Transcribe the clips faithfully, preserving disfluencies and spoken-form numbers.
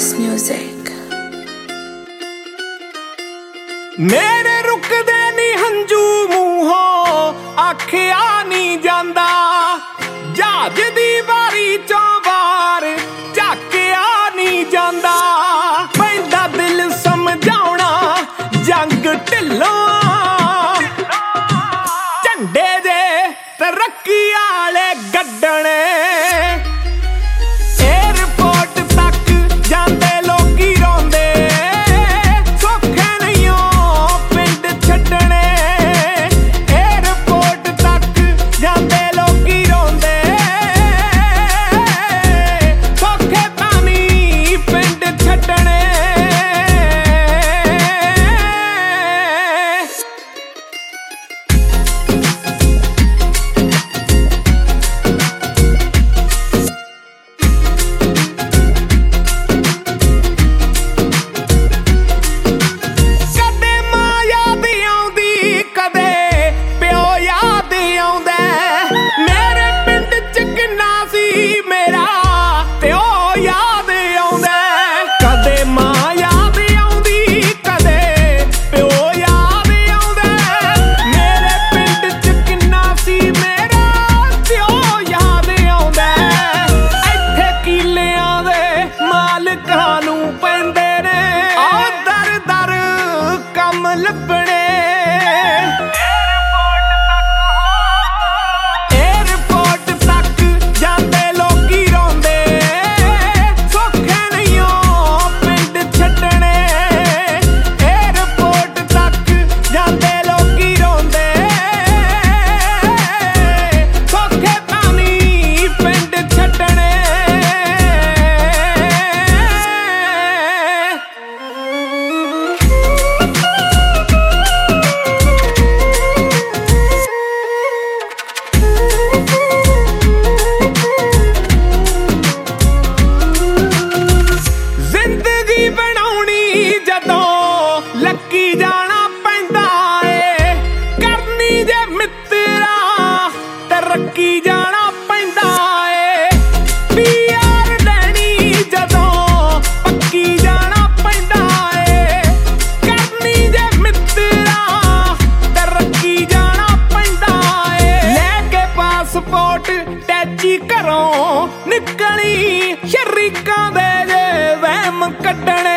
This music. मेरे रुकदे नी हंजू मूहों आखिया नी जांदा जहाज दी वारी चों वार झाकिया नी जांदा पैंदा दिल समझाउणा जंग ढिल्लों झंडे दे तरक्की आले गड्डणे ਲੱਭਣੇ 에어ਪੋਰਟ ਤੱਕ ਜਾਂਦੇ ਲੋਕੀ ਰੋਂਦੇ ਸੌਖੇ ਨਹੀਂ ਓ ਪਿੰਡ ਛੱਡਣੇ 에어ਪੋਰਟ ਤੱਕ ਜਾਂਦੇ ਲੋਕੀ ਰੋਂਦੇ ਸੌਖੇ ਤਾਂ ਨਹੀਂ ਪਿੰਡ ਛੱਡਣੇ ਲੱਕੀ ਜਾਣਾ ਪੈਂਦਾ ਏ ਕਰਨੀ ਜੇ ਮਿੱਤਰਾ ਤਰੱਕੀ ਜਾਣਾ ਪੈਂਦਾ ਏ ਪੀਆਰ ਲੈਣੀ ਜਦੋਂ ਪੱਕੀ ਜਾਣਾ ਪੈਂਦਾ ਏ ਕਰਨੀ ਜੇ ਮਿੱਤਰਾ ਤਰੱਕੀ ਜਾਣਾ ਪੈਂਦਾ ਏ ਲੈ ਕੇ ਪਾਸਪੋਰਟ ਟੈਚੀ ਘਰੋਂ ਨਿਕਲੀ ਸ਼ਰੀਕਾਂ ਦੇ ਜੇ ਵਹਿਮ ਕੱਢਣੇ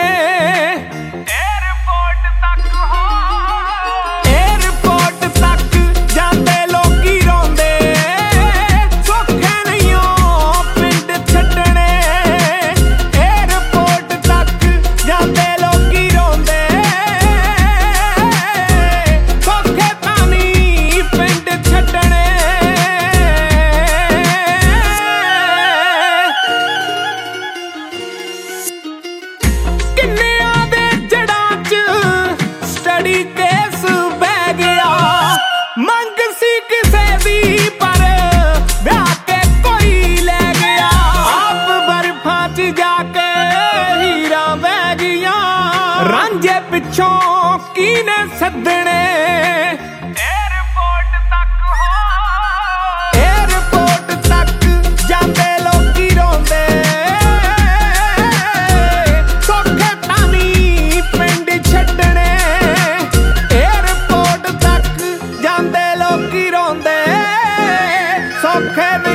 ਰਾਂਝੇ ਪਿੱਛੋਂ ਕੀਨੇ ਸੱਦਣੇ 에어ਪੋਰਟ ਤੱਕ ਹੋ 에어ਪੋਰਟ ਤੱਕ ਜਾਂਦੇ ਲੋਕੀ ਰੋਂਦੇ ਸੌਖੇ ਤਾਂ ਨਹੀਂ ਪਿੰਡ ਛੱਡਣੇ 에어ਪੋਰਟ ਤੱਕ ਜਾਂਦੇ ਲੋਕੀ ਰੋਂਦੇ ਸੌਖੇ